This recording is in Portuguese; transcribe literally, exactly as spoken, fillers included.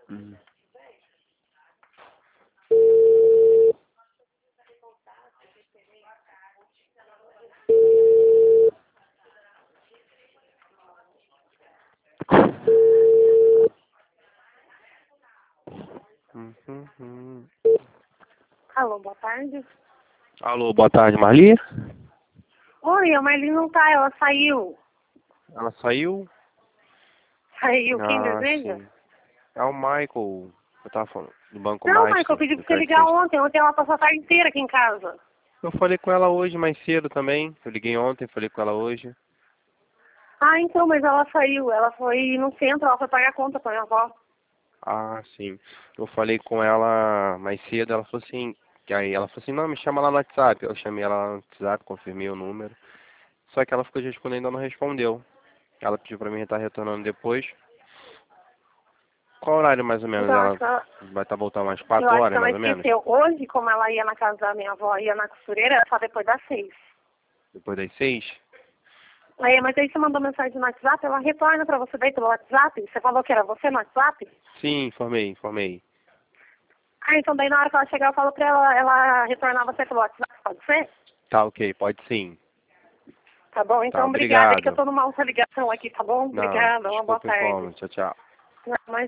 Hum. Uhum, uhum. Alô, boa tarde. Alô, boa tarde, Marli? Oi, a Marli não tá, ela saiu. Ela saiu? Saiu, quem Ah, deseja? sim. É o Michael. Eu tava falando do Banco Não, Michael, eu Master, pedi do pra você ligar Credit ontem. Ontem ela passou a tarde inteira aqui em casa. Eu falei com ela hoje mais cedo também. Eu liguei ontem, falei com ela hoje. Ah, então, mas ela saiu. Ela foi no centro, ela foi pagar a conta pra minha avó. Ah, sim. Eu falei com ela mais cedo, ela falou assim, que aí ela falou assim, não, me chama lá no WhatsApp. Eu chamei ela lá no WhatsApp, confirmei o número. Só que ela ficou de responder e ainda não respondeu. Ela pediu pra mim estar retornando depois. Qual horário mais ou menos? Então, acho Ela que ela, vai estar voltando mais eu quatro acho que horas, ela mais ou menos? esqueceu. Hoje, como ela ia na casa da minha avó, ia na costureira, era só depois das seis. Depois das seis? Aí, mas aí você mandou mensagem no WhatsApp, ela retorna pra você daí pelo WhatsApp? Você falou que era você no WhatsApp? Sim, informei, informei. Ah, então daí na hora que ela chegar eu falo pra ela, ela retornar você pelo WhatsApp, pode ser? Tá, ok, pode sim. Tá bom? Tá, Então, obrigada. É que eu obrigado. tô numa outra ligação aqui, tá bom? Não, Obrigada, uma boa desculpa o tarde. incômodo. Tchau, tchau. Não, mas